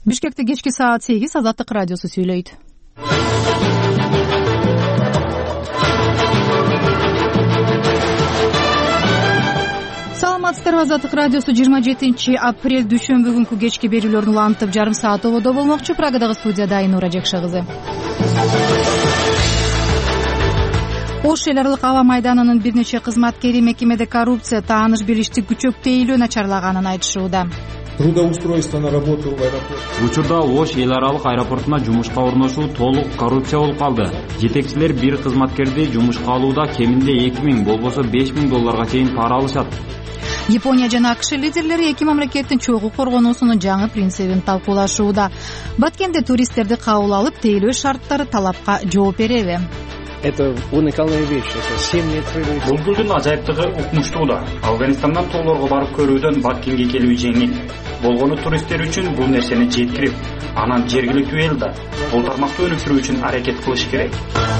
Бишкекте кечки саат 8 Азаттык радиосу сүйлөйт. Саламатсыздарбы, Азаттык радиосу 27 апрель дүйшөмбү күнкү кечки берүүлөрүн улантып жарым саат ободо болмокчу. Прагадагы студияда Айнура Жекше кызы. Ош эл аралык аба майданынын бир нече кызматкери мекемеде коррупция, тааныш билиштик күчөктөйлүү начарлаганын айтышууда. Трудоустройство на работу в аэропорт. Учурда Ош эл аралык аэропортуна жумушка орношуу толук коррупция болуп калды. Жетекчилер бир кызматкерди жумушка алууда кеминде 2000, болбосо 5000 долларга чейин пара алышат. Япония жана АКШ лидерлери эки мамлекеттин чогуу коргонуусунун жаңы принцибин талкуулашууда. Баткенде туристтерди кабыл алып, тейлөө шарттары талапка жооп береби? Это уникальная вещь. Это 7 лет требует. Бул гүлдүн ажайыптыгы укмуштууда. Афганистандан тоолорго барып көрүүдөн Баткенге келүү жеңил. Болгону туристтер үчүн бул нерсени жеткирип, анан жергиликтүү эл да бул тармакты өнүктүрүү үчүн аракет кылыш керек.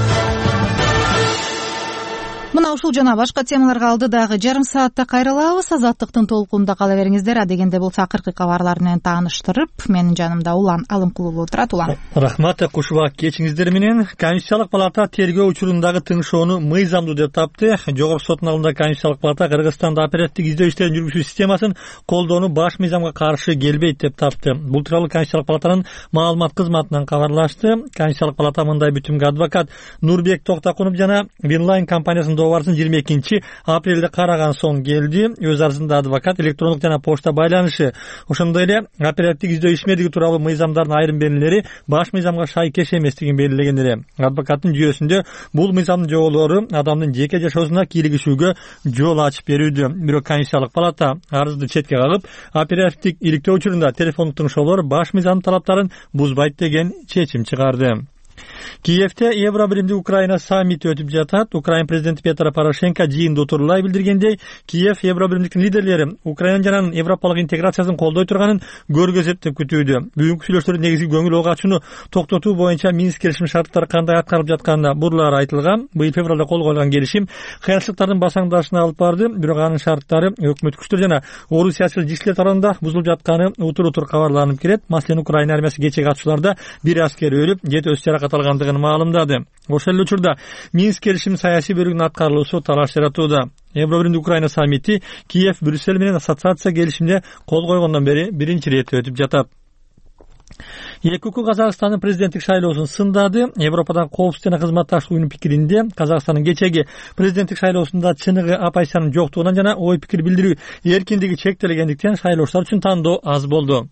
Мына ушул жана башка темаларга алдыдагы жарым саатта кайрылабыз. Азаттыктын толкунунда кала бериңиздер. Адегенде бул акыркы кабарлар менен тааныштырып, менин жанымда Улан Алымкулов отурат. Улан. Рахмат, кушубак кечиңиздер менен. Конституциялык палата тергөө учурундагы тыңшоону мыйзамдуу деп тапты. Жогорку соттун алдында Конституциялык палата Кыргызстанда оперативдик издөө иштерин жүргүзүү системасын колдоону баш мыйзамга каршы келбейт деп тапты. Бул тууралуу Конституциялык палатанын маалымат кызматынан кабарлашты. Конституциялык палата мындай бүтүмгө адвокат Нурбек Токтакунов жана Винлайн компаниясынын добарысын 22 апрелде караган соң келди. Өз арызында адвокат электрондук жана почта байланышы, ошондой эле оперативдик издөө ишмердиги тууралуу мыйзамдардын айрым белгилери баш мыйзамга шайкеш эместигин белгилеген эле. Адвокаттын жүйөсүндө бул мыйзамдын жоболору адамдын жеке жашоосуна кийлигишүүгө жол ачып берүүдө. Бирок Конституциялык палата арызды четке кагып, оперативдик иликтөө учурунда телефондук тыңшоолор баш мыйзамдын талаптарын бузбайт деген чечим чыгарды. Киевте Евробиримдик Украина саммити өтүп жатат. Украина президенти Петр Порошенко жыйынды утурлай билдиргендей, Киев Евробиримдиктин лидерлери Украина жана европалык интеграциясын колдой турганын көргөзөт деп күтүүдө. Бүгүнкү сүйлөшүүлөрдүн негизги көңүл ого ачууну токтотуу боюнча Минск келишим шарттары кандай аткарылып жатканына бурлар айтылган. Быйыл февралда кол коюлган келишим кыйынчылыктардын басаңдашына алып барды. Бирок анын шарттары өкмөт күчтөр жана орус саясий жигчилер тарабында бузулуп жатканы утур-утур кабарланып келет. Маселен, Украина армиясы кечеги атышууларда бир аскер өлүп, 7 өз жаракат алгандыгын маалымдады. Ошол эле учурда Минск келишим саясий бөлүгүнүн аткарылуусу талаш жаратууда. Евробиримдик Украина саммити Киев Брюссель менен ассоциация келишимине кол койгондон бери биринчи ирет өтүп жатат. ЭКУ Казакстандын президенттик шайлоосун сындады. Европадан коопсуз жана кызматташтык уюмунун пикиринде Казакстандын кечеги президенттик шайлоосунда чыныгы оппозициянын жоктугунан жана ой пикир билдирүү эркиндиги чектелгендиктен шайлоочулар үчүн тандоо аз болду.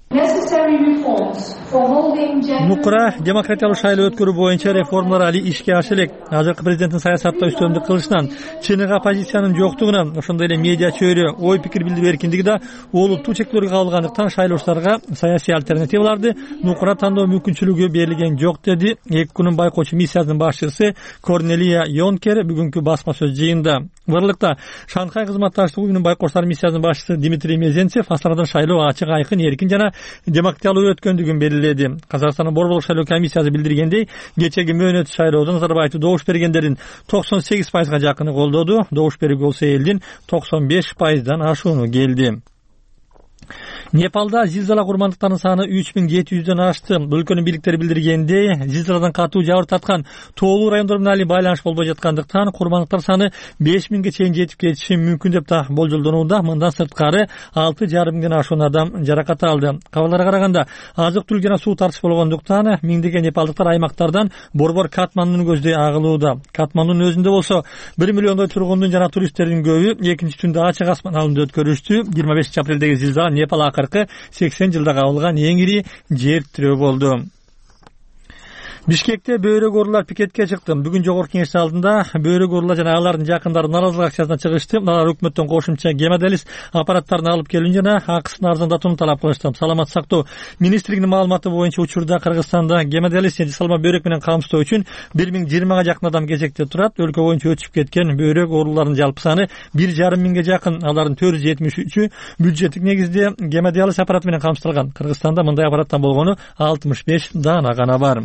Нукура демократиялуу шайлоо өткөрүү боюнча реформалар али ишке аша элек. Азыркы президенттин саясатта үстөмдүк кылышынан, чыныгы оппозициянын жоктугунан, ошондой эле медиа чөйрө, ой пикир билдирүү эркиндиги да олуттуу чектөөлөргө кабылгандыктан шайлоочуларга саясий альтернативаларды нукура тандоо мүмкүнчүлүгү берилген жок, деди ЭКУнун байкоочу миссиясынын башчысы Корнелия Йонкер бүгүнкү басма сөз жыйында. Бырлыкта Шанхай кызматташтык уюмунун байкоочулар миссиясынын башчысы Дмитрий Мезенцев Астанадан шайлоо ачык, айкын, эркин жана демократиялуу өткөндүгүн белгиледи. Казакстандын борборлук шайлоо комиссиясы билдиргендей, кечеги мөөнөт шайлоодон Назарбаевди добуш бергендердин 98%га жакыны колдоду. Добуш берүүгө болсо элдин 95%дан ашууну келди. Непалда зилзала курмандыктарынын саны 3700дөн ашты. Бул өлкөнүн бийликтери билдиргендей, зилзаладан катуу жабыр таткан тоолуу райондор менен али байланыш болбой жаткандыктан курмандыктар саны 5000ге чейин жетип кетиши мүмкүн деп да болжолдонууда. Мындан сырткары 6,5 ашуун адам жаракат алды. Кабарларга караганда, азык-түлүк жана суу тартыш болгондуктан миңдеген непалдыктар аймактардан борбор Катмандуну көздөй агылууда. Катмандунун өзүндө болсо 1 миллиондой тургундун жана туристтердин көбү экинчи түндө ачык асман алында өткөрүштү. 25 апрелдеги зилзала Непал акыркы 80 жылда кабылган эң ири жер тирөө болду. Бишкекте бөйрөк оорулар пикетке чыкты. Бүгүн жогорку кеңештин алдында бөйрөк оорулар жана алардын жакындары нааразылык акциясына чыгышты. Алар өкмөттөн кошумча гемодиализ аппараттарын алып келүүнү жана акысын арзандатууну талап кылышты. Саламат сактоо министрлигинин маалыматы боюнча учурда Кыргызстанда гемодиализ жасалма бөйрөк менен камсыздоо үчүн 1020га жакын адам кезекте турат. Өлкө боюнча өчүп кеткен бөйрөк ооруларынын жалпы саны 1,5 жакын. Алардын 473-ü бюджеттик негизде гемодиализ аппараты менен камсыздалган. Кыргызстанда мындай аппараттан болгону 65 даана гана бар.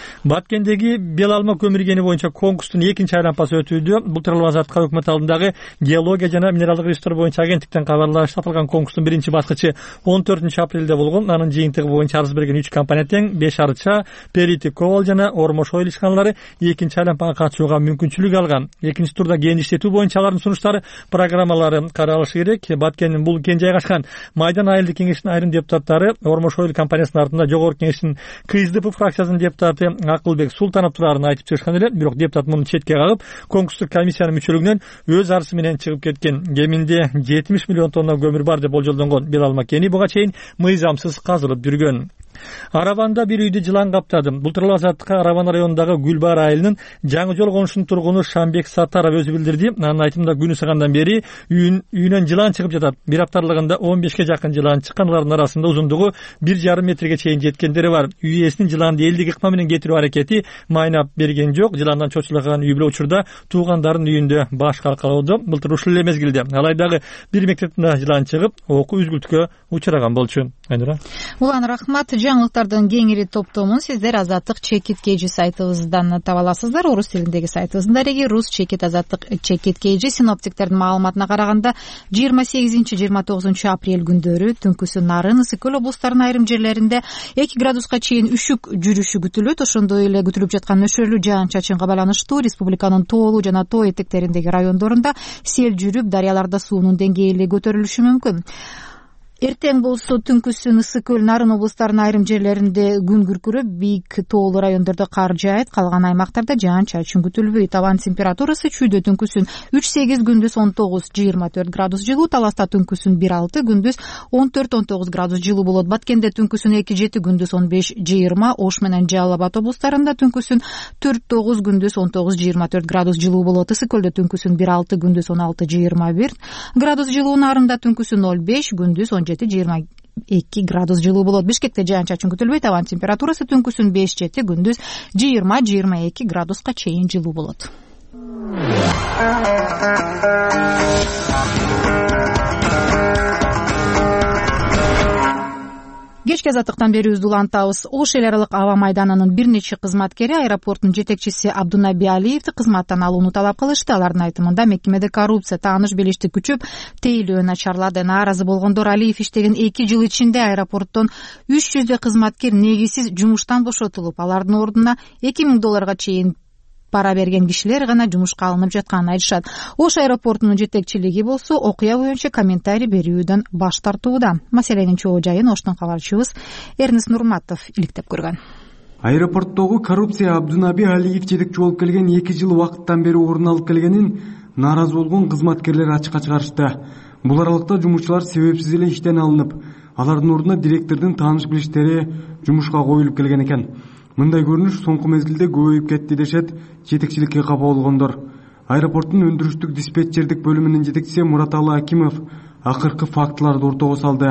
Баткендеги Бел алма көмүр кени боюнча конкурстун экинчи айланпасы өтүүдө. Бул тууралуу азаттыкка өкмөт алдындагы геология жана минералдык ресурстар боюнча агенттиктен кабарлашты. Аталган конкурстун биринчи баскычы 14 апрелде болгон. Анын жыйынтыгы боюнча арыз берген 3 компания тең 5 арча, Перити Ковал жана Ормош ойл ишканалары экинчи айланпага катышууга мүмкүнчүлүк алган. Экинчи турда кээин иштетүү боюнча алардын сунуштары, программалары каралышы керек. Баткендин бул кен жайгашкан Майдан айылдык кеңешинин айрым депутаттары, Ормош ойл компаниясынын артында жогорку кеңештин КСДП фракциясынын депутаты Акылбек Султанов турарын айтып чыгышкан эле. Бирок депутат муну четке кагып, конкурстук комиссиянын мүчөлүгүнөн өз арызы менен чыгып кеткен. Кеминде 70 миллион тонна көмүр бар деп болжолдонгон Бел алма кени буга чейин мыйзамсыз казылып жүргөн. Араванда бир үйдү жылан каптады. Бул тууралуу азаттыкка Араван районундагы Гүлбар айылынын Жаңы жол конушунун тургуну Шамбек Саттаров өзү билдирди. Анын айтымында күнү сыгандан бери үйүнөн жылан чыгып жатат. Бир апталыгында 15ке жакын жылан чыккан. Алардын арасында узундугу 1,5 метрге чейин жеткендери бар. Үй ээсинин жыланды элдик ыкма менен кетирүү аракети майнап берген жок. Жыландан чочулаган үй бүлө учурда туугандардын үйүндө баш калкалоодо. Былтыр ушул эле мезгилде Алайдагы бир мектептин жылан чыгып, окуу үзгүлтүккө учураган болчу. Айнура. Улан рахмат. Жаңылыктардын кеңири топтомун сиздер Азаттык Чекит KG сайтыбыздан таба аласыздар. Орус тилиндеги сайтыбыздын дареги Рус Чекит Азаттык Чекит KG. Синоптиктердин маалыматына караганда 28-29 апрель күндөрү түнкүсү Нарын, Ысык-Көл облустарынын айрым жерлеринде 2 градуска чейин үшүк жүрүшү күтүлөт. Ошондой эле күтүлүп жаткан нөшөрлүү жаан-чачынга байланыштуу республиканын тоолуу жана тоо этектериндеги райондорунда сел жүрүп, дарыяларда суунун деңгээли көтөрүлүшү мүмкүн. Эртең болсо түнкүсүн Ысык-Көл, Нарын облустарынын айрым жерлеринде күн күркүрөп, бийик тоолуу райондордо кар жаайт, калган аймактарда жаан-чачын күтүлбөйт. Абанын температурасы чүйдө түнкүсүн 3-8, күндүз 19-24 градус жылуу, Таласта түнкүсүн 1-6, күндүз 14-19 градус жылуу болот. Баткенде түнкүсүн 2-7, күндүз 15-20, Ош менен Жалал Абад облустарында түнкүсүн 4-9, күндүз 19-24 градус жылуу болот. Ысык-Көлдө түнкүсүн 1-6, күндүз 16-21 градус жылуу, Нарында түнкүсүн 0-5, күндүз 17-22 градус жылуу болот. Бишкекте жаан-чачын күтүлбөйт. Абанын температурасы түнкүсүн 5-7, күндүз 20-22 градуска чейин жылуу болот. Кечки азаттыктан берүүбүздү улантабыз. Ош эл аралык аба майданынын бир нече кызматкери аэропорттун жетекчиси Абдунаби Алиевди кызматтан алууну талап кылышты. Алардын айтымында мекемеде коррупция, тааныш билиштик күчөп, тейлөө начарлады. Нааразы болгондор Алиев иштеген 2 жыл ичинде аэропорттон 300 кызматкер негизсиз жумуштан бошотулуп, алардын ордуна $2000 чейин пара берген кишилер гана жумушка алынып жатканын айтышат. Ош аэропортунун жетекчилиги болсо окуя боюнча комментарий берүүдөн баш тартууда. Маселенин чоо жайын Оштун кабарчыбыз Эрнис Нурматов иликтеп көргөн. Аэропорттогу коррупция Абдунаби Алиев жетекчи болуп келген 2 жыл убакыттан бери орун алып келгенин нааразы болгон кызматкерлер ачыкка чыгарышты. Бул аралыкта жумушчулар себепсиз эле иштен алынып, алардын ордуна директордун тааныш билиштери жумушка коюлуп келген экен. Мындай көрүнүш соңку мезгилде көбөйүп кетти дешет жетекчиликке капа болгондор. Аэропорттун өндүрүштүк диспетчердик бөлүмүнүн жетекчиси Мураталы Акимов акыркы фактыларды ортого салды.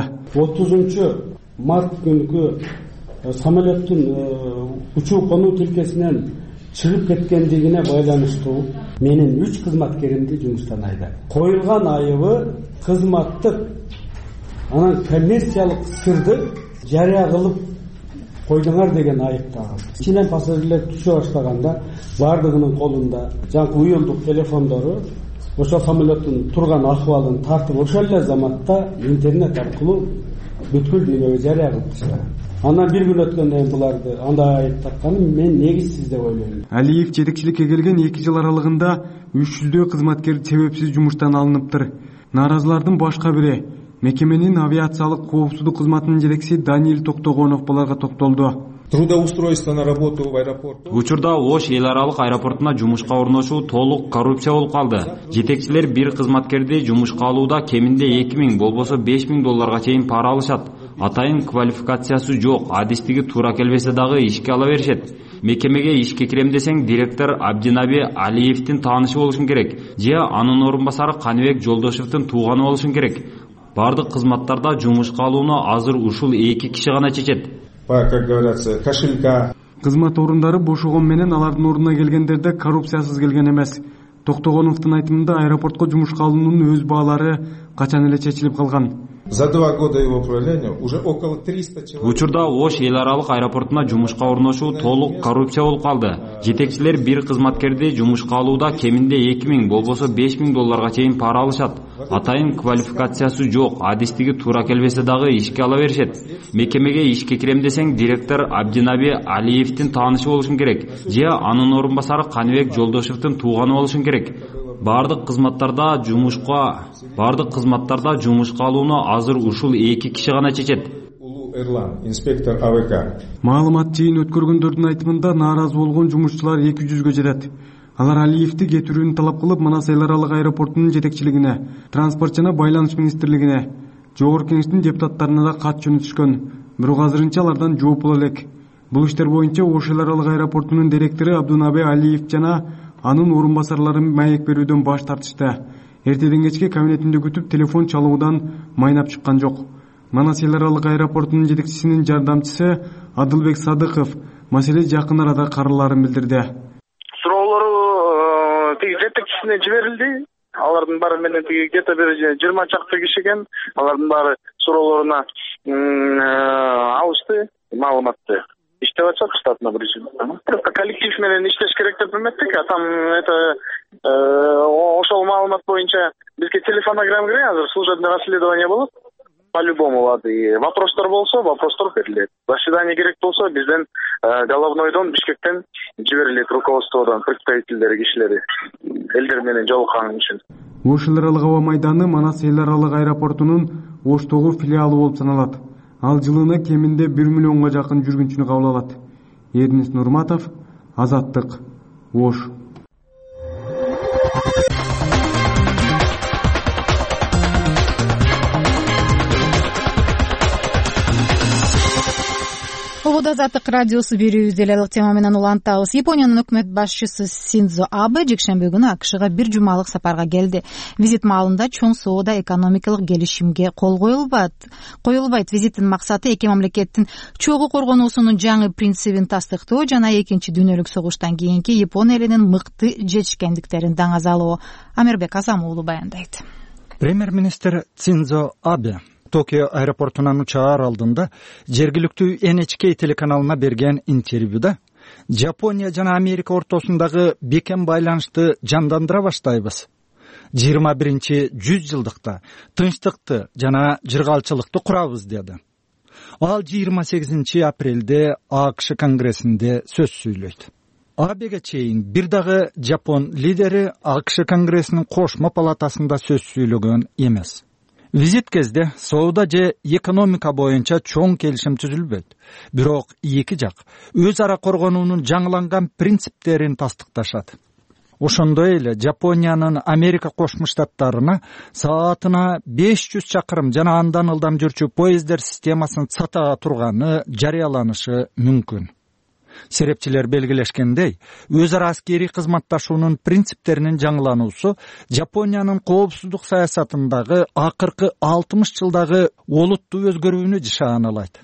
30 март күнкү самолеттун учуу конуу тилкесинен чыгып кеткендигине байланыштуу менин 3 кызматкеримди жумуштан айдады. Коюлган айыбы кызматтык анан коммерциялык сырды жарыя кылып койдуңар деген айып тагылды. Ичинен пассажирлер түшө баштаганда бардыгынын колунда жаңы уюлдук телефондору, ошол самолеттун турган акыбалын тартып ошол эле заматта интернет аркылуу бүткүл дүйнөгө жарыя кылып таштаган. Андан бир күн өткөндөн кийин буларды андай айып такканын мен негизсиз деп ойлойм. Алиев жетекчиликке келген 2 жыл аралыгында 300 кызматкер себепсиз жумуштан алыныптыр. Нааразылардын башка бири мекеменин авиациялык коопсуздук кызматынын жетекчиси Даниил Токтогонов буларга токтолду. Трудоустройство на работу в аэропорт. Учурда Ош эл аралык аэропортуна жумушка орношуу толук коррупция болуп калды. Жетекчилер бир кызматкерди жумушка алууда кеминде $2000, болбосо $5000 чейин пара алышат. Атайын квалификациясы жок, адистиги туура келбесе дагы ишке ала беришет. Мекемеге ишке кирем десең, директор Абдунаби Алиевдин таанышы болушун керек, же анын орун басары Каныбек Жолдошевдин тууганы болушун керек. Бардык кызматтарда жумушка алууну азыр ушул 2 киши гана чечет. Как говорится, кошелька. Кызмат орундары бошогон менен алардын ордуна келгендерде коррупциясыз келген эмес. Токтогоновдун айтымында аэропортко жумушка алуунун өз баалары качан эле чечилип калган. За 2 года его правления уже около 300 человек. Учурда Ош эл аралык аэропортуна жумушка орношуу толук коррупция болуп калды. Жетекчилер бир кызматкерди жумушка алууда кеминде 2000 болбосо 5000 долларга чейин пара алышат. Атайын квалификациясы жок, адистиги туура келбесе дагы ишке ала беришет. Мекемеге ишке кирем десең, директор Абдинаби Алиевдин таанышы болушун керек, же анын орун басары Каныбек Жолдошевдин тууганы болушун керек. Бардык кызматтарда жумушка алууну азыр ушул 2 киши гана чечет. Эрлан, инспектор АВК. Маалымат жыйын өткөргөндөрдүн айтымында нааразы болгон жумушчулар 200-гө жетет. Алар Алиевди кетирүүнү талап кылып, Манас эл аралык аэропортунун жетекчилигине, транспорт жана байланыш министрлигине, Жогорку Кеңештин депутаттарына да кат жөнөтүшкөн. Бирок азырынча алардан жооп боло элек. Бул иштер боюнча Ош эл аралык аэропортунун директору Абдунаби Алиев жана анын орун басарлары маек берүүдөн баш тартышты. Эртеден кечке кабинетинде күтүп телефон чалуудан майнап чыккан жок. Манас эл аралык аэропортунун жетекчисинин жардамчысы Адылбек Садыков маселе жакын арада караларын билдирди. Суроолору тиги жетекчисине жиберилди. Алардын баары менен тиги где-то 20 чакты киши экен. Алардын баары суроолоруна алышты маалыматты. Иштеп атышат штатный режим. Коллектив менен иштеш керек деп эметtik. Там это ошол маалымат боюнча бизге телефонограмма кирет, азыр служебный расследование болот. По-любому вопростор болсо, вопростор берилет. Заседание керек болсо, бизден головнойдон, Бишкектен жиберилет, руководстводон, представительдери, кишилери элдер менен жолуккан үчүн. Ош эл аралык аба майданы Манас эл аралык аэропортунун Оштогу филиалы болуп саналат. Ал жылына кеминде 1 миллионго жакын жүргүнчүнү кабыл алат. Эрнис Нурматов, Азаттык, Ош. Обода Азаттык радиосу берүүбүздө эле алык тема менен улантабыз. Япониянын өкмөт башчысы Синдзо Абе жекшемби күнү АКШга 1 жумалык сапарга келди. Визит маалында чоң соода экономикалык келишимге кол коюлбайт. Визиттин максаты эки мамлекеттин чогуу коргонуусунун жаңы принцибин тастыктоо жана экинчи дүйнөлүк согуштан кийинки Япон элинин мыкты жетишкендиктерин даңазалоо. Амирбек Азамуулу баяндайт. Премьер-министр Синдзо Абе Токио аэропортунан учаар алдында жергиликтүү NHK телеканалына берген интервьюда Жапония жана Америка ортосундагы бекем байланышты жандандыра баштайбыз. 21-жүз жылдыкта тынчтыкты жана жыргалчылыкты курабыз деди. Ал 28 апрелде АКШ конгрессинде сөз сүйлөйт. Абеге чейин бир дагы Жапон лидери АКШ конгрессинин кошмо палатасында сөз сүйлөгөн эмес. Визит кезде соода же экономика боюнча чоң келишим түзүлбөйт. Бирок эки жак өз ара коргонуунун жаңыланган принциптерин тастыкташат. Ошондой эле Жапониянын Америка Кошмо Штаттарына саатына 500 чакырым жана андан ылдам жүрчү поезддер системасын сатага турганы жарыяланышы мүмкүн. Серепчилер белгилешкендей, өз ара аскери кызматташуунун принциптеринин жаңылануусу Жапониянын коопсуздук саясатындагы акыркы 60 жылдагы олуттуу өзгөрүүнү жашаанылайт.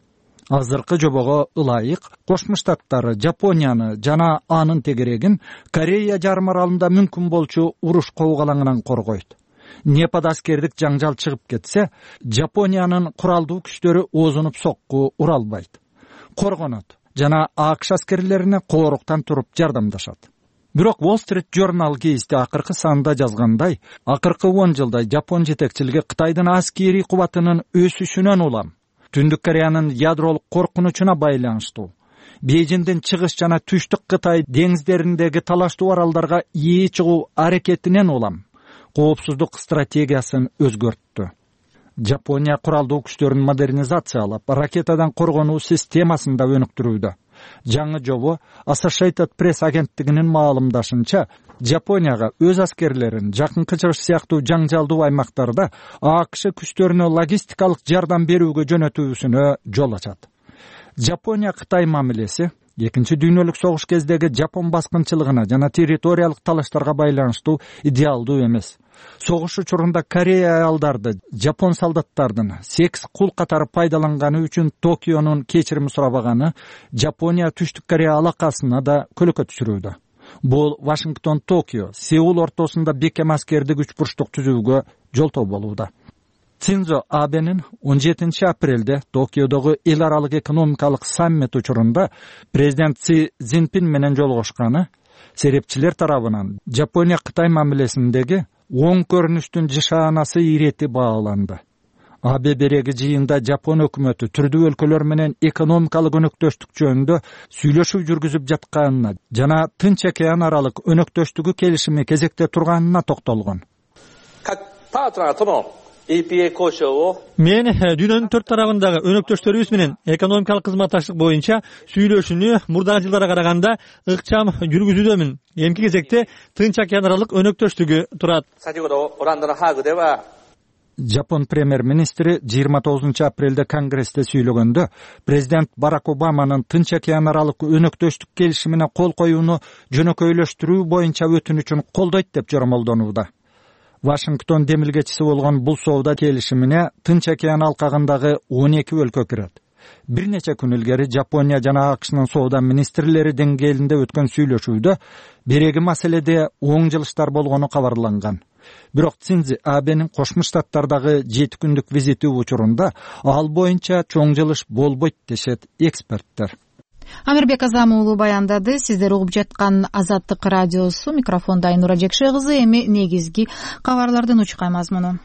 Азыркы жобого ылайык Кошмо Штаттары Жапонияны жана анын тегерегин Корея жарым аралында мүмкүн болчу уруш коогалаңынан коргойт. Непада аскердик жаңжал чыгып кетсе, Жапониянын куралдуу күчтөрү оозунуп сокку ура албайт. Коргонот жана АКШ аскерлерине кооруктан туруп жардамдашат. Бирок Wall Street Journal гезити акыркы санда жазгандай, акыркы 10 жылда Жапон жетекчилиги Кытайдын аскери кубатынын өсүшүнөн улам Түндүк Кореянын ядролук коркунучуна байланыштуу, Бейжиңдин чыгыш жана түштүк Кытай деңиздериндеги талаштуу аралдарга ээ чыгуу аракетинен улам коопсуздук стратегиясын өзгөрттү. Жапония куралдуу күчтөрүн модернизациялап, ракетадан коргонуу системасын да өнүктүрүүдө. Жаңы жобо Associated Press агенттигинин маалымдашынча, Жапонияга өз аскерлерин жакынкы чыгыш сыяктуу жаңжалдуу аймактарда АКШ күчтөрүнө логистикалык жардам берүүгө жөнөтүүсүнө жол ачат. Жапония Кытай мамилеси Экинчи дүйнөлүк согуш кездеги Жапон баскынчылыгына жана территориялык талаштарга байланыштуу идеалдуу эмес. Согуш учурунда Корея аялдарды Жапон солдаттардын секс кул катары пайдаланганы үчүн Токионун кечирим сурабаганы Жапония Түштүк Корея алакасына да көлөкө түшүрүүдө. Бул Вашингтон, Токио, Сеул ортосунда бекем аскердик үч бурчтук түзүүгө жолтоо болууда. Синдзо Абенин 17 апрелде Токиодогу эл аралык экономикалык саммит учурунда президент Си Цзиньпин менен жолугушканы серепчилер тарабынан Жапония-Кытай мамилесиндеги оң көрүнүштүн жышаанасы ирети бааланды. Абе береги жыйында Жапон өкмөтү түрдүү өлкөлөр менен экономикалык өнөктөштүк жөнүндө сүйлөшүү жүргүзүп жатканына жана Тынч океан аралык өнөктөштүгү келишими кезекте турганына токтолгон. Мен дүйнөнүн 4 тарабындагы өнөктөштөрүбүз менен экономикалык кызматташтык боюнча сүйлөшүүнү мурдагы жылдарга караганда ыкчам жүргүзүүдөмүн. Эмки кезекте Тынч океан аралык өнөктөштүгү турат. Жапон премьер-министри 29 апрелде Конгрессте сүйлөгөндө президент Барак Обаманын Тынч океан аралык өнөктөштүк келишимине кол коюуну жөнөкөйлөштүрүү боюнча өтүнүчүн колдойт деп жоромолдонууда. Вашингтон демилгечиси болгон бул соода келишимине Тынч океан алкагындагы 12 өлкө кирет. Бир нече күн илгери Жапония жана АКШнын соода министрлери деңгээлинде өткөн сүйлөшүүдө береги маселеде оң жылыштар болгону кабарланган. Бирок Синдзо Абенин Кошмо Штаттардагы 7 күндүк визити учурунда ал боюнча чоң жылыш болбойт дешет эксперттер. Амирбек Азам уулу баяндады. Сиздер угуп жаткан Азаттык радиосу, микрофонда Айнура Жекше кызы. Эми негизги кабарлардын учкай мазмуну.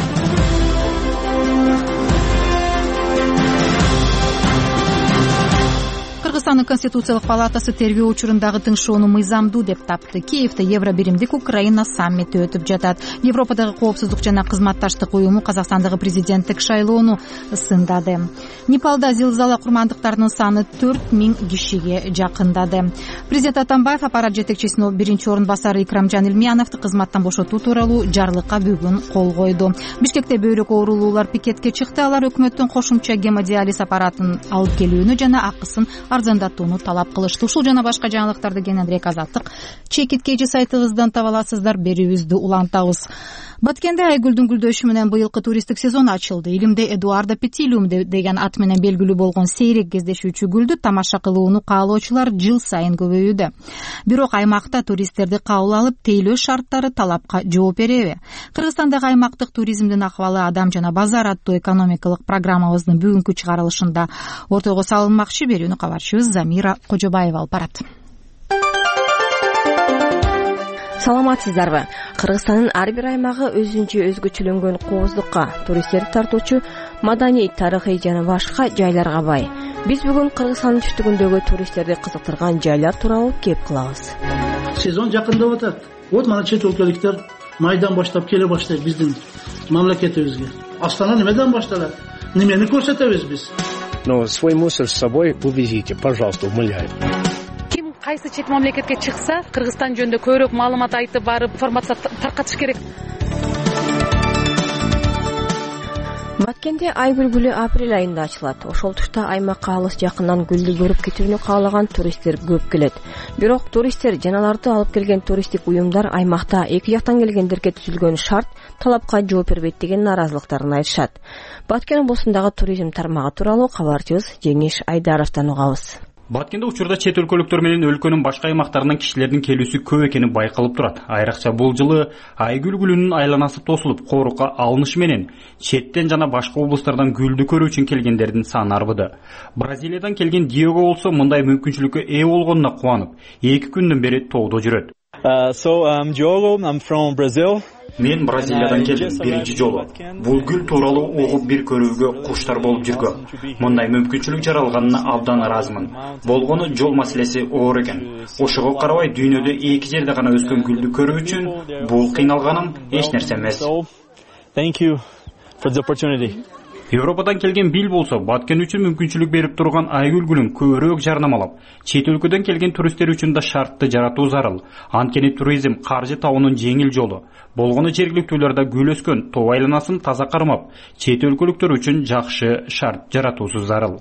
Кыргызстандын Конституциялык палатасы тергөө учурундагы тыңшоону мыйзамдуу деп тапты. Киевде Евробиримдик Украина саммити өтүп жатат. Европадагы коопсуздук жана кызматташтык уюму Казакстандагы президенттик шайлоону сындады. Непалда зилзала курмандыктарынын саны 4000 кишиге жакындады. Президент Атамбаев аппарат жетекчисинин 1-орун басары Икрамжан Илмияновду кызматтан бошотуу тууралуу жарлыкка бүгүн кол койду. Бишкекте бөйрөк оорулуулар пикетке чыкты. Алар өкмөттүн кошумча гемодиализ аппаратын алып келүүнү жана акысын арзандатууну талап кылышты. Ушул жана башка жаңылыктарды кененирээк Азаттык чекиткейчи сайтыбыздан таба аласыздар. Берүүбүздү улантабыз. Баткенде айгүлдүн гүлдөшү менен быйылкы туристтик сезон ачылды. Илимде Эдуардо Петилиум деген ат менен белгилүү болгон сейрек кездешүүчү гүлдү тамаша кылууну каалоочулар жыл сайын көбөйүүдө. Бирок аймакта туристтерди кабыл алып, тейлөө шарттары талапка жооп береби? Кыргызстандагы аймактык туризмдин акыбалы Адам жана базар аттуу экономикалык программабыздын бүгүнкү чыгарылышында ортого салынмакчы. Берүүнү кабарчыбыз Замира Кожобаева алып барат. Саламатсыздарбы? Кыргызстандын ар бир аймагы өзүнчө өзгөчөлөнгөн кооздукка, туристтерди тартуучу маданий, тарыхый жана башка жайларга бай. Биз бүгүн Кыргызстандын түштүгүндөгү туристтерди кызыктырган жайлар тууралуу кеп кылабыз. Сезон жакындап атат. Вот мана чет өлкөлүктөр майдан баштап келе баштайт биздин мамлекетибизге. Астана немеден башталат? Немени көрсөтөбүз биз? Но свой мусор с собой увезите, пожалуйста, умоляю. Кайсы чет мамлекетке чыкса, Кыргызстан жөнүндө көбүрөөк маалымат айтып барып, информация таркатыш керек. Баткенде айгүл гүлү апрель айында ачылат. Ошол тушта аймакка алыс жакындан гүлдү көрүп кетүүнү каалаган туристтер көп келет. Бирок туристтер жана аларды алып келген туристтик уюмдар аймакта эки жактан келгендерге түзүлгөн шарт талапка жооп бербейт деген нааразылыктарын айтышат. Баткен облусундагы туризм тармагы тууралуу кабарчыбыз Жеңиш Айдаровдон угабыз. Баткенде учурда чет өлкөлүктөр менен өлкөнүн башка аймактарынан кишилердин келүүсү көп экени байкалып турат. Айрыкча бул жылы айгүл гүлүнүн айланасы тосулуп, коорукка алынышы менен четтен жана башка облустардан гүлдү көрүү үчүн келгендердин саны арбыды. Бразилиядан келген Диего болсо мындай мүмкүнчүлүккө ээ болгонуна кубанып, 2 күндөн бери тоодо жүрөт. Diogo, I'm from Brazil. Мен Бразилиядан келдим, биринчи жолу. Бул гүл тууралуу угуп бир көрүүгө куштар болуп жүргөн. Мындай мүмкүнчүлүк жаралганына абдан ыраазымын. Болгону жол маселеси оор экен. Ошого карабай дүйнөдө 2 жерде гана өскөн гүлдү көрүү үчүн бул кыйналганым эч нерсе эмес. Thank you for the opportunity. Европадан келген Бил болсо, Баткен үчүн мүмкүнчүлүк берип турган айгүл гүлүн көбүрөөк жарнамалап, чет өлкөдөн келген туристтер үчүн да шартты жаратуу зарыл. Анткени туризм каржы табуунун жеңил жолу. Болгону жергиликтүүлөрдө гүл өскөн тоо айланасын таза кармап, чет өлкөлүктөр үчүн жакшы шарт жаратуусу зарыл.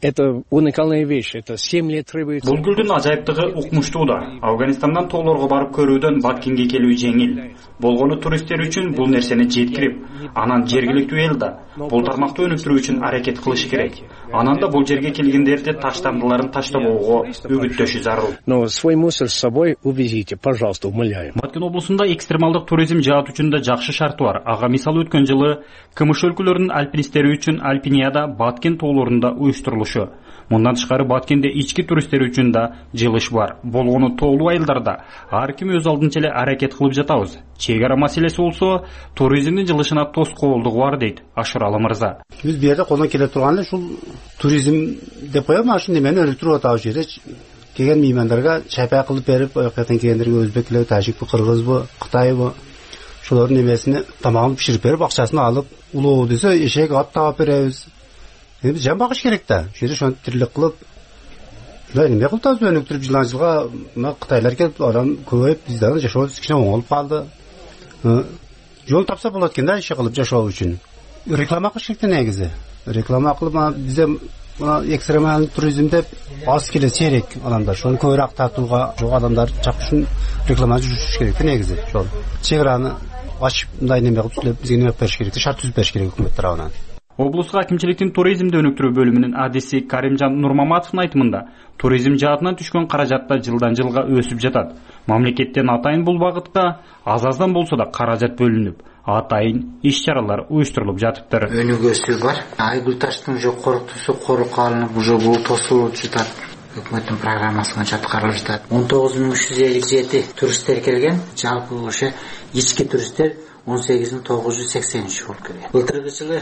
Это уникальная вещь. Это 7 лет требуется. Бул гүлдүн ажайыптыгы укмуштууда. Афганистандан тоолорго барып көрүүдөн Баткенге келүү жеңил. Болгону туристтер үчүн бул нерсени жеткирип, анан жергиликтүү эл да бул тармакты өнүктүрүү үчүн аракет кылыш керек. Анан да бул жерге келгендерди таштандыларын таштабоого үгүттөшү зарыл. Но свой мусор с собой увезите, пожалуйста, умоляю. Баткен облусунда экстремалдык туризм жаат үчүн да жакшы шарт бар. Ага мисалы өткөн жылы КМШ өлкөлөрүнүн альпинисттери үчүн Альпинияда Баткен тоолорунда уюштурулушу. Мындан тышкары Баткенде ички туристтер үчүн да жылыш бар. Болгону тоолуу айылдарда ар ким өз алдынча эле аракет кылып жатабыз. Чек ара маселеси болсо туризмдин жылышына тоскоолдугу бар дейт Ашыралы мырза. Биз бу жерде колдон келе турган эле ушул туризм деп коем, ушул немени өнүктүрүп атабыз жерде. Келген меймандарга чайпай кылып берип, ояктан келгендерге өзбеклер, тажикпи, кыргызбы, кытайбы, ошолордун немесини тамагын биширип берип, акчасын алып, улуу десе эшек ат таап беребиз. Биз жан багыш керек да. Ошол жерде ошону тирлик кылып, эме кылып атабыз, өнүктүрүп жылдан жылга мына кытайлар келип, адам көбөйүп, бизден жашообуз кичине оңолуп калды. Жол тапса болот экен да, иш кылып жашоо үчүн. Реклама кылыш керек негизи. Реклама кылып, бизде мына экстремалдык туризм деп аз келет серек адамдар. Ошону көбүрөөк тартууга, жок адамдар чак үчүн реклама жүргүзүш керек негизи. Ошол чек араны ачып, мындай неме кылып, бизге неме бериш керек, шарт түзүп бериш керек өкмөт тарабынан. Облуска акимчиликтин туризмди өнүктүрүү бөлүмүнүн адиси Каримжан Нурмаматовдун айтымында, туризм жаатынан түшкөн каражатта жылдан жылга өсүп жатат. Мамлекеттен атайын бул багытка аз-аздан болсо да каражат бөлүнүп, атайын иш-чаралар уюштурулуп жатыптыр. Өнүгүүсү бар. Айгүл таштын жокорутуусу корукка алынып, уже бул тосулуп жатат. Өкмөттүн программасына жаткарылып жатат. 19.357 туристтер келген. Жалпы ошо ички туристтер 18.983 болуп келген. Былтыркы жылы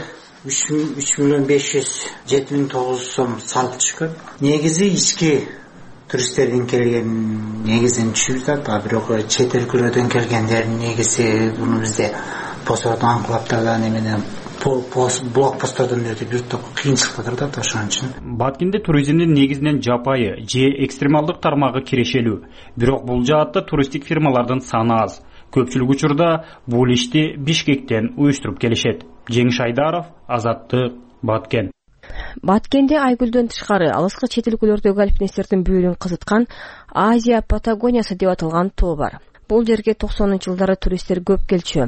3.500.7900 сом салып түшкөн. Негизи ички туристтердин келген негизин түшүп жатат, бирок чет өлкөлөрдөн келгендердин негизи буну бизде постордон анклавтардан эменен блокпосттордон өтүп бир топ кыйынчылыктар да ошон үчүн. Баткенде туризмдин негизинен жапайы же экстремалдык тармагы кирешелүү. Бирок бул жаатта туристтик фирмалардын саны аз. Көпчүлүк учурда бул ишти Бишкектен уюштуруп келишет. Жеңиш Айдаров, Азаттык, Баткен. Баткенде Айгүлдөн тышкары алыскы чет өлкөлөрдөгү альпинисттердин бүйүрүн кызыткан Азия Патагониясы деп аталган тоо бар. Бул жерге 90-жылдары туристтер көп келчү.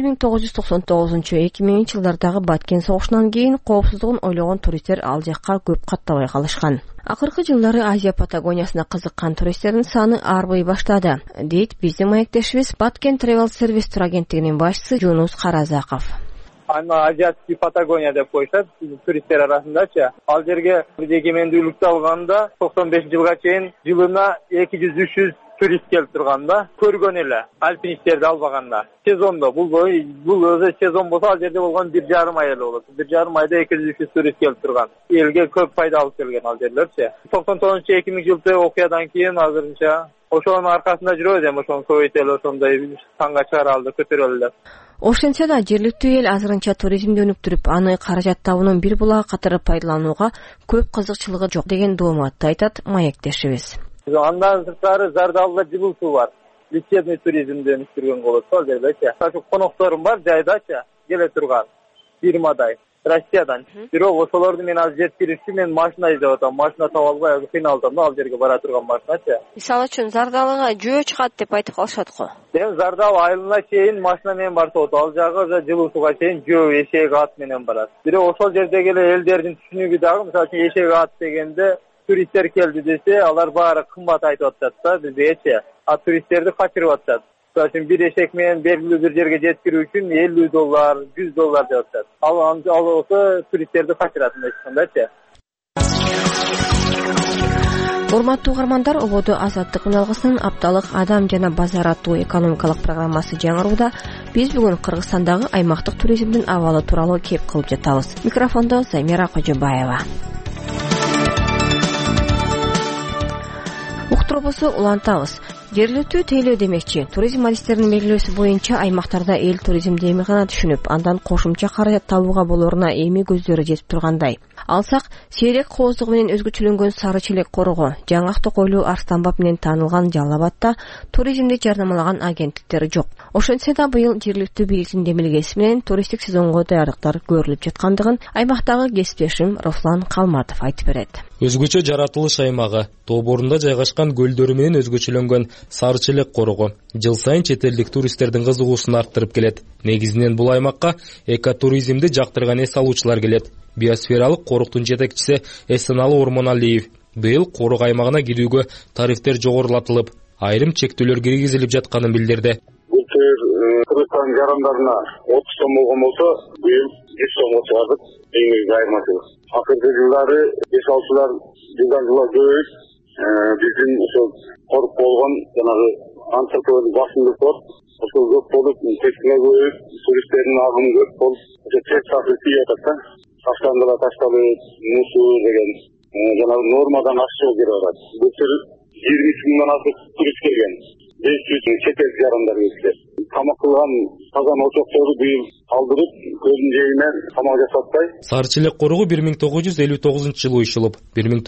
1999-2000 жылдардагы Баткен согушунан кийин коопсуздугун ойлогон туристтер ал жакка көп каттабай калышкан. Акыркы жылдары Азия Патагониясына кызыккан туристтердин саны арбый баштады, дейт биздин маектешибиз Баткен Travel Service турагенттигинин башчысы Жунус Каразаков. Азиатский Патагония деп коюшат туристтер арасындачы. Ал жерге эгемендүүлүктү алганда 95 жылга чейин жылына 200-300 турист келип турганда, көргөн эле альпинисттерди албаганда. Сезондо бул өзү сезон болсо ал жерде болгон 1,5 ай эле болот. 1,5 айда 200-300 турист келип турган. Элге көп пайда алып келген ал жерлерчи. 99-2000 жылдагы окуядан кийин азырынча ошонун аркасында жүрөбүз, эми ошону көбөйтөлү, ошондой санга чыгаралды, көтөрөлү деп. Ошентсе да жергиликтүү эл азырынча туризмди өнүктүрүп, аны каражат табуунун бир булагы катары пайдаланууга көп кызыкчылыгы жок деген дооматты айтат маектешибиз. Андан сырткары Зардалда жылуу суу бар. Лечебный туризмди өнүктүргөн болот ал жердечи. Конокторум бар жайдачы, келе турган фирмадай. Россиядан. Бирок ошолорду мен азыр жеткириш үчүн мен машина издеп атам. Машина таба албай кыйналдым да ал жерге бара турган машиначы. Мисалы үчүн Зардалга жөө чыгат деп айтып калышат го. Зардал айылына чейин машина менен барып атат. Ал жагы жылуу сууга чейин жөө, эшек, ат менен барат. Бирок ошол жердеги эле элдердин түшүнүгү дагы, мисалы үчүн эшек, ат дегенде туристтер келди десе, алар баары кымбат айтып атат да, биздечи. А туристтерди качырып атат. Мисалы бир эшек менен белгилүү бир жерге жеткирүү үчүн $50, $100 деп атат. Ал болсо туристтерди качырат эчкандачы. Урматтуу угармандар, ободо Азаттык үналгысынын апталык Адам жана базар аттуу экономикалык программасы жаңырууда биз бүгүн Кыргызстандагы аймактык туризмдин абалы тууралуу кеп кылып жатабыз. Микрофондо Замира Кожобаева. Уктуруубузду улантабыз. Жергиликтүү тейлөө демекчи, туризм адистеринин белгилөөсү боюнча аймактарда эл туризмди эми гана түшүнүп, андан кошумча каражат табууга болоруна эми көздөрү жетип тургандай. алсак, сейрек кооздугу менен өзгөчөлөнгөн сары челек корого, жаңак токойлуу арстан баб менен таанылган Жалал Абадта туризмди жарнамалаган агенттиктер жок. Ошентсе да быйыл жергиликтүү бийликтин демилгеси менен туристтик сезонго даярдыктар көрүлүп жаткандыгын аймактагы кесиптешим Руслан Калматов айтып берет. Өзгөчө жаратылыш аймагы, тоо борунда жайгашкан көлдөрү менен өзгөчөлөнгөн сары челек корого жыл сайын чет элдик туристтердин кызыгуусун арттырып келет. Негизинен бул аймакка экотуризмди жактырган эс алуучулар келет. Биосфералык коруктун жетекчиси Эсеналы Ормоналиев быйыл корuk аймагына кирүүгө тарифтер жогорулатылып, айрым чектөөлөр киргизилип жатканын билдирди. Былтыр Кыргызстан жарандарына 30 сом болгон болсо, быйыл 100 сомго чыгардык. Эң негизги айырмасы. Акыркы жылдары эс алуучулар жылдан жылга көбөйүп, биздин ошол корук болгон жанагы антропологдун басымдык бар. Ошол көп болуп, тескине көбөйүп, туристтердин агымы көп болуп, ошо чет сатып тийип атат да. Таштандыла ташталып, мусор деген жанагы нормадан ашык келип атат. Былтыр 20 миңден ашык турист келген. 500 чет эл жарандар келди. Тамак кылган казан очокторду быйыл калдырып, көздүн жээгинен тамак жасатпай. Сары челек коругу 1959 жылы уюшулуп,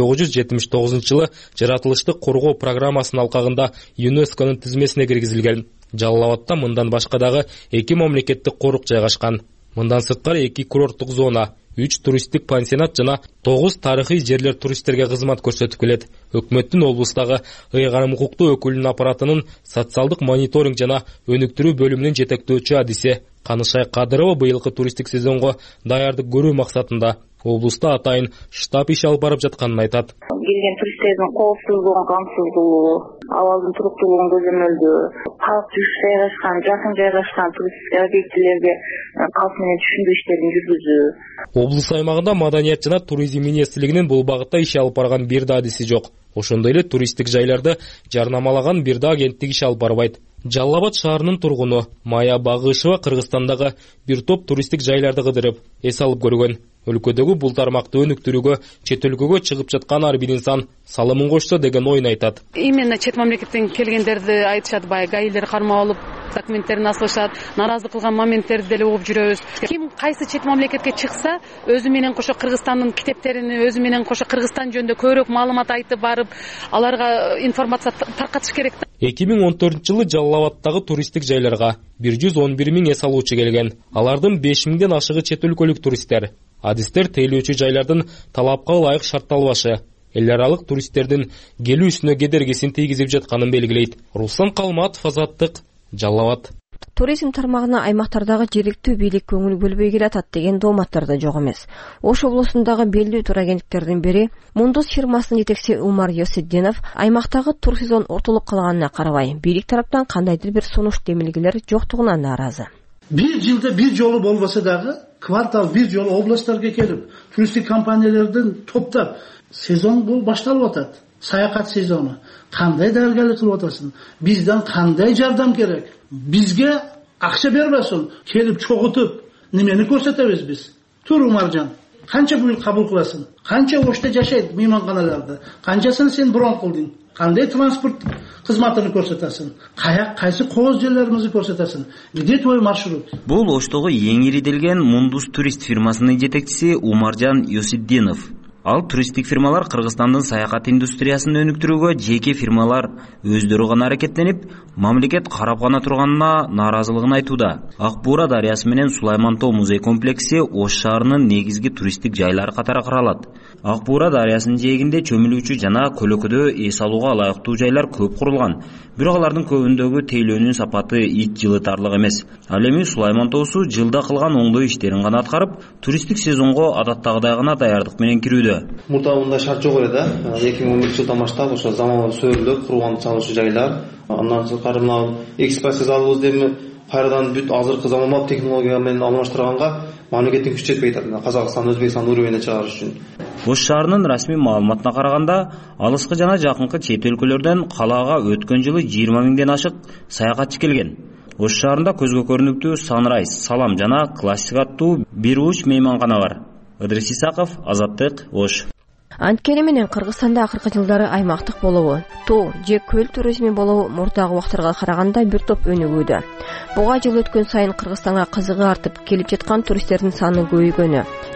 1979 жылы жаратылыштык коргоо программасынын алкагында ЮНЕСКОнун тизмесине киргизилген. Жалал Абадта мындан башка дагы 2 мамлекеттик корук жайгашкан. Мындан сырткары 2 курорттук зона, 3 туристтик пансионат жана 9 тарыхый жерлер туристтерге кызмат көрсөтүп келет. Өкмөттүн облустагы ыйгарым укуктуу өкүлүнүн аппаратынын социалдык мониторинг жана өнүктүрүү бөлүмүнүн жетектөөчү адиси Канышай Кадырова быйылкы туристтик сезонго даярдык көрүү максатында облуста атайын штаб иш алып барып жатканын айтат. Келген туристтердин коопсуздугун камсыздоо, абалдын туруктуулугун көзөмөлдөө, калк жайгашкан, жакын жайгашкан туристтик объектилерге калк менен түшүндүрүү иштерин жүргүзүү. Облус аймагында маданият жана туризм министрлигинин бул багытта иш алып барган бир да адиси жок. Ошондой эле туристтик жайларды жарнамалаган бир да агенттик иш алып барбайт. Жалал Абад шаарынын тургуну Мая Багышева Кыргызстандагы бир топ туристтик жайларды кыдырып, эс алып көргөн. Өлкөдөгү бул тармакты өнүктүрүүгө чет өлкөгө чыгып жаткан ар бир инсан салымын кошсо деген оюн айтат. Именно чет мамлекеттен келгендерди айтышат, баягы гаилер кармап алып, документтерин асылышат, наразы кылган моменттерди деле угуп жүрөбүз. Ким кайсы чет мамлекетке чыкса, өзү менен кошо Кыргызстандын китептерин, өзү менен кошо Кыргызстан жөнүндө көбүрөөк маалымат айтып барып, аларга информация таркатыш керек. 2014 жылы Жалал Абадтагы туристтик жайларга 111 миң эс алуучу келген. Алардын 5 миңден ашыгы чет өлкөлүк туристтер. Адистер тейлөөчү жайлардын талапка ылайык шартталбашы, эл аралык туристтердин келүүсүнө кедергисин тийгизип жатканын белгилейт. Руслан Калматов, Азаттык, Жалал Абад. Туризм тармагына аймактардагы жергиликтүү бийлик көңүл бөлбөй келатат деген дооматтар да жок эмес. Ош облусундагы белгилүү турагенттиктердин бири Мундус фирмасынын жетекчиси Умар Йосиддинов аймактагы тур сезон ортолуп калганына карабай, бийлик тараптан кандайдыр бир сунуш демилгелер жоктугуна нааразы. Bir жылда bir жолу болбосо дагы квартал bir жолу областтарга келип, туристтик компаниялердин топтап сезон бул башталып атат. Саякат сезону. Кандай даярдык кылып атасың? Бизден кандай жардам керек? Бизге акча бербесин, келип чогутуп, немени көрсөтөбүз биз? Тур Умаржан, канча буюрук кабыл кыласың? Канча Ошто жашайт мейманканаларда? Канчасын сен брон кылдың? Кандай транспорт кызматын көрсөтөсүң? Кайсы кооз жерлерибизди көрсөтөсүң? Где твой маршрут? Бул Оштогу эң ириделген Мундус турист фирмасынын жетекчиси Умаржан Йосиддинов. Ал туристтик фирмалар Кыргызстандын саякат индустриясын өнүктүрүүгө жеке фирмалар өздөрү гана аракеттенип, мамлекет карап гана турганына нааразылыгын айтууда. Ак Буура дарыясы менен Сулайман Тоо музей комплекси Ош шаарынын негизги туристтик жайлары катары каралат. Ак Буура дарыясынын жээгинде чөмүлүүчү жана көлөкөдө эс алууга ылайыктуу жайлар көп курулган. Бирок алардын көбүндөгү тейлөөнүн сапаты ич жылытарлык эмес. Ал эми Сулайман Тоосу жылда кылган оңдоо иштерин гана аткарып, туристтик сезонго адаттагыдай гана даярдык менен кирүүдө. Мурда мындай шарт жок эле да. 2011 жылдан баштап ошо заманбап сөөрүлөп курган чалуучу жайлар. Андан сырткары мына экспресс залыбызды эми кайрадан бүт азыркы заманбап технология менен алмаштырганга мамлекеттин күчү жетпей атат. Казакстан, Өзбекстан уровенде чыгарыш үчүн. Ош шаарынын расмий маалыматына караганда, алыскы жана жакынкы чет өлкөлөрдөн калаага өткөн жылы 20 миңден ашык саякатчы келген. Ош шаарында көзгө көрүнүктүү Sunrise, Салам жана Классик аттуу бир уч мейманкана бар. Ыдрис Исаков, Азаттык, Ош. Анткени менен Кыргызстанда акыркы жылдары аймактык болобу, тоо же көл туризми болобу мурдагы убактарга караганда бир топ өнүгүүдө. Буга жыл өткөн сайын Кыргызстанга кызыгы артып, келип жаткан туристтердин саны көбөйгөнү,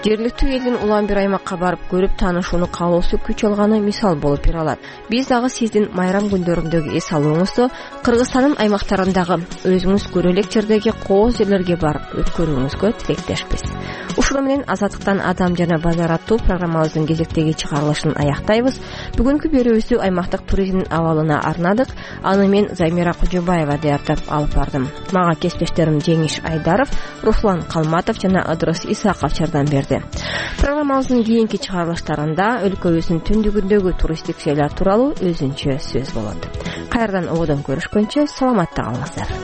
жергиликтүү элдин улам бир аймакка барып көрүп таанышууну каалоосу күч алганы мисал болуп бере алат. Биз дагы сиздин майрам күндөрүндөгү эс алууңузду Кыргызстандын аймактарындагы өзүңүз көрө элек жердеги кооз жерлерге барып өткөрүүңүзгө тилектешпиз. Ушуну менен Азаттыктан Адам жана Базар аттуу программабыздын кезектеги чыгарылышын аяктайбыз. Бүгүнкү берүүбүздү аймактык туризмдин абалына арнадык. Аны мен Займира Кожобаева даярдап алып бардым. Мага кесиптештерим Жеңиш Айдаров, Руслан Калматов жана Ыдырыс Исаков жардам берди. Программабыздын кийинки чыгарылыштарында өлкөбүздүн түндүгүндөгү туристтик жайлар тууралуу өзүнчө сөз болот. Кайрадан ободон көрүшкөнчө саламатта калыңыздар.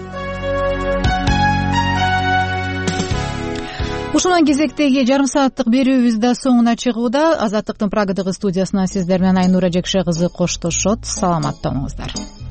Ушунун кезектеги жарым сааттык берүүбүз да соңуна чыгууда. Азаттыктын Прагадагы студиясынан сиздер менен Айнура Жекше кызы коштошот. Саламатта болуңуздар.